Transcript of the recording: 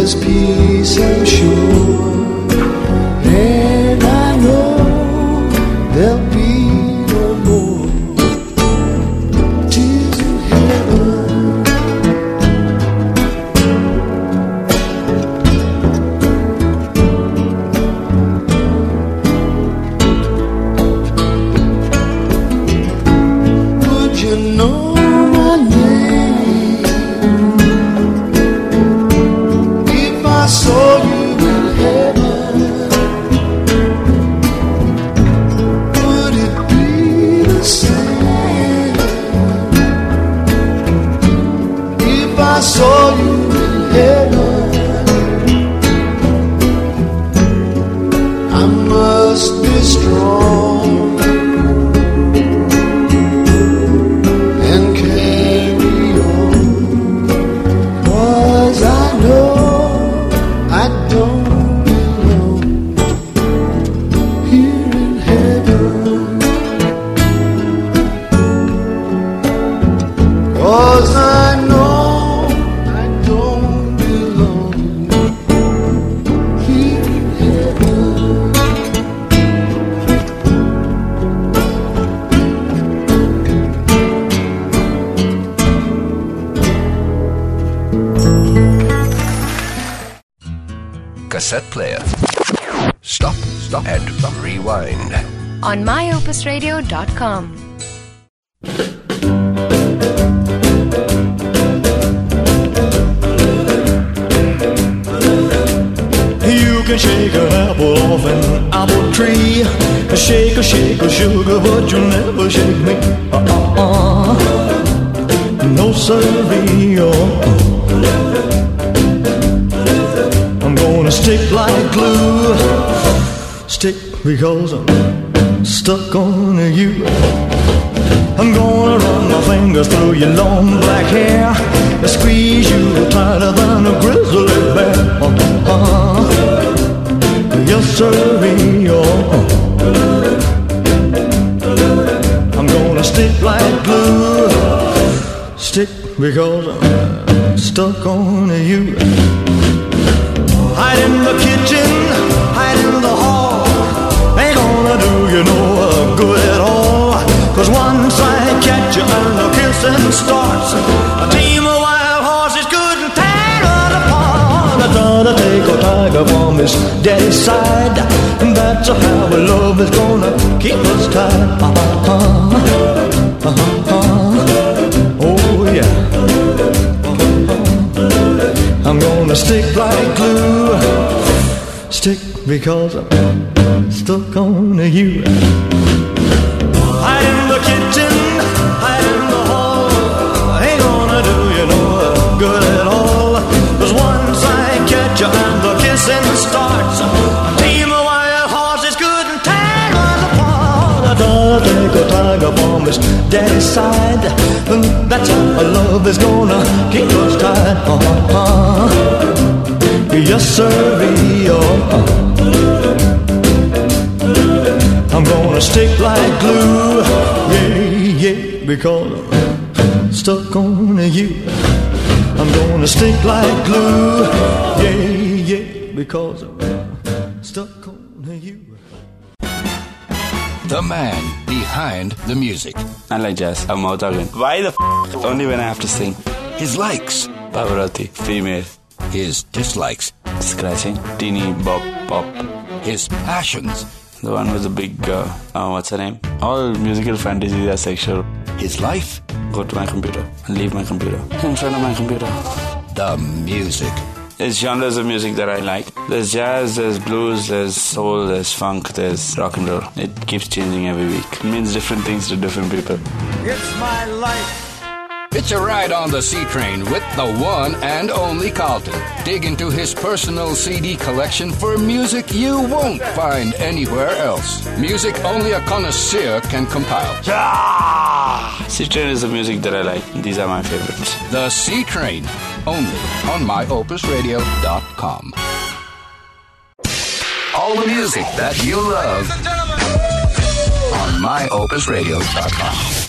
there's peace, I'm sure. And I know there'll be no more tears in heaven. Would you know my name if I saw you in heaven? Would it be the same if I saw you in heaven? I must be strong and carry on, 'cause I know I don't belong here in heaven. 'Cause I know I don't belong here in heaven. Cassette player. Stop and rewind. On myopusradio.com. You can shake an apple off an apple tree. Shake a sugar, but you'll never shake me. No siree. I'm gonna stick like glue. Stick because I'm stuck on you. I'm gonna run my fingers through your long black hair, squeeze you tighter than a grizzly bear. Yes, sirree. I'm gonna stick like glue. Stick because I'm stuck on you. Hide in the kitchen, hide in the hall. Ain't gonna do you no good at all. 'Cause once I catch you and the kissing starts, a team of wild horses couldn't tear us apart. I gotta take a tiger from his daddy's side, and that's how our love is gonna keep us tied. Oh yeah. I'm gonna stick like glue. Stick because I'm stuck on you. Hide in the kitchen, hide in the hall. Ain't gonna do you no good at all. 'Cause once I catch you and the kissing starts, a team of wild horses couldn't tear us apart. I gotta take a tiger from his daddy's side, and that's how our love is gonna keep us tied. Yes, sirree. I'm gonna stick like glue. Yeah, because I'm stuck on you. I'm gonna stick like glue. Yeah, because I'm stuck on you. The man behind the music. I like jazz. I'm out again. Why the only when I have to sing? His likes. Pavarotti, female. His dislikes. Scratching, teeny bop pop. His passions. The one with the big, what's her name? All musical fantasies are sexual. His life. Go to my computer and leave my computer in front of my computer. The music. There's genres of music that I like. There's jazz, there's blues, there's soul, there's funk, there's rock and roll. It keeps changing every week. It means different things to different people. It's my life. It's a ride on the C-Train with the one and only Carlton. Dig into his personal CD collection for music you won't find anywhere else. Music only a connoisseur can compile. C-Train is the music that I like. These are my favorites. The C-Train, only on myopusradio.com. All the music that you love on myopusradio.com.